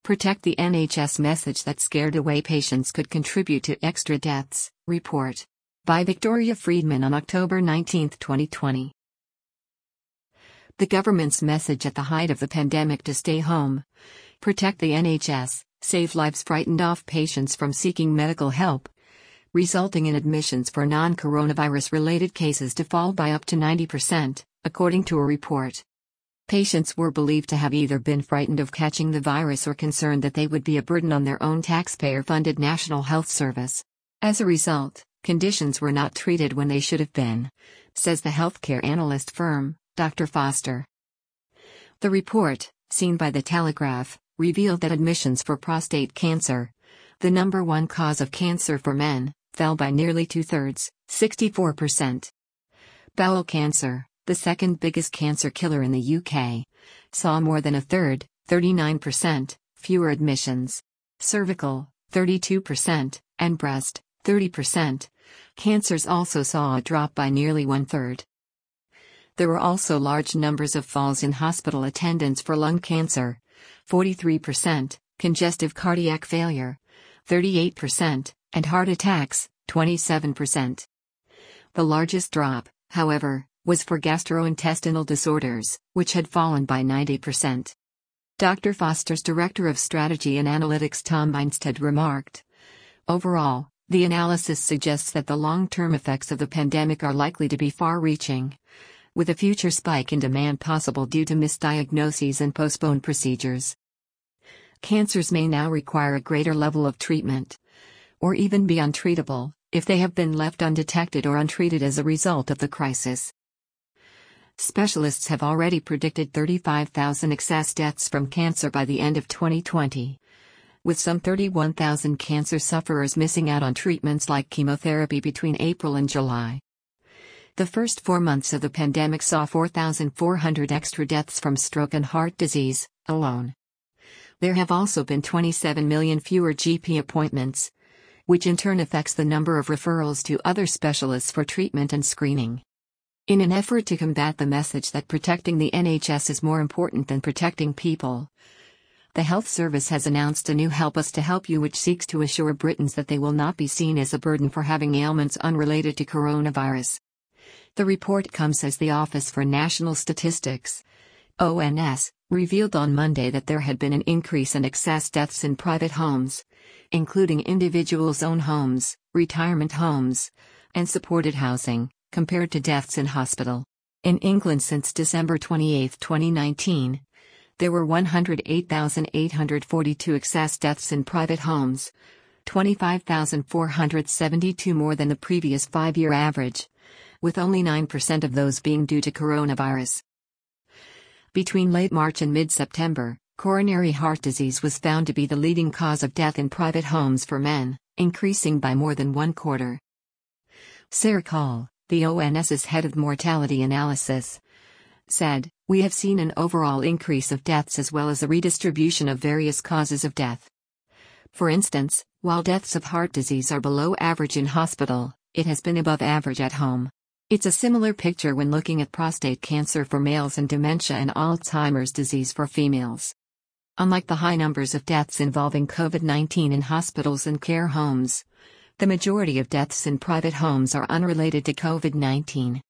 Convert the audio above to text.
Protect the NHS message that scared away patients could contribute to extra deaths, report. By Victoria Friedman on October 19, 2020. The government's message at the height of the pandemic to stay home, protect the NHS, save lives frightened off patients from seeking medical help, resulting in admissions for non-coronavirus related cases to fall by up to 90%, according to a report. Patients were believed to have either been frightened of catching the virus or concerned that they would be a burden on their own taxpayer-funded National Health Service. As a result, conditions were not treated when they should have been, says the healthcare analyst firm, Dr. Foster. The report, seen by The Telegraph, revealed that admissions for prostate cancer, the number one cause of cancer for men, fell by nearly two-thirds, 64%. Bowel cancer, the second biggest cancer killer in the UK, saw more than a third, 39%, fewer admissions. Cervical, 32%, and breast, 30%. Cancers also saw a drop by nearly one-third. There were also large numbers of falls in hospital attendance for lung cancer, 43%, congestive cardiac failure, 38%, and heart attacks, 27%. The largest drop, however, was for gastrointestinal disorders, which had fallen by 90%. Dr. Foster's Director of Strategy and Analytics Tom Beinstead remarked, "Overall, the analysis suggests that the long-term effects of the pandemic are likely to be far-reaching, with a future spike in demand possible due to misdiagnoses and postponed procedures. Cancers may now require a greater level of treatment, or even be untreatable, if they have been left undetected or untreated as a result of the crisis." Specialists have already predicted 35,000 excess deaths from cancer by the end of 2020, with some 31,000 cancer sufferers missing out on treatments like chemotherapy between April and July. The first 4 months of the pandemic saw 4,400 extra deaths from stroke and heart disease, alone. There have also been 27 million fewer GP appointments, which in turn affects the number of referrals to other specialists for treatment and screening. In an effort to combat the message that protecting the NHS is more important than protecting people, the Health Service has announced a new Help Us to Help You, which seeks to assure Britons that they will not be seen as a burden for having ailments unrelated to coronavirus. The report comes as the Office for National Statistics, ONS, revealed on Monday that there had been an increase in excess deaths in private homes, including individuals' own homes, retirement homes, and supported housing, compared to deaths in hospital. In England since December 28, 2019, there were 108,842 excess deaths in private homes, 25,472 more than the previous 5-year average, with only 9% of those being due to coronavirus. Between late March and mid-September, coronary heart disease was found to be the leading cause of death in private homes for men, increasing by more than one quarter. Sarah Call, the ONS's head of mortality analysis, said, "We have seen an overall increase of deaths as well as a redistribution of various causes of death. For instance, while deaths of heart disease are below average in hospital, it has been above average at home. It's a similar picture when looking at prostate cancer for males and dementia and Alzheimer's disease for females. Unlike the high numbers of deaths involving COVID-19 in hospitals and care homes, the majority of deaths in private homes are unrelated to COVID-19.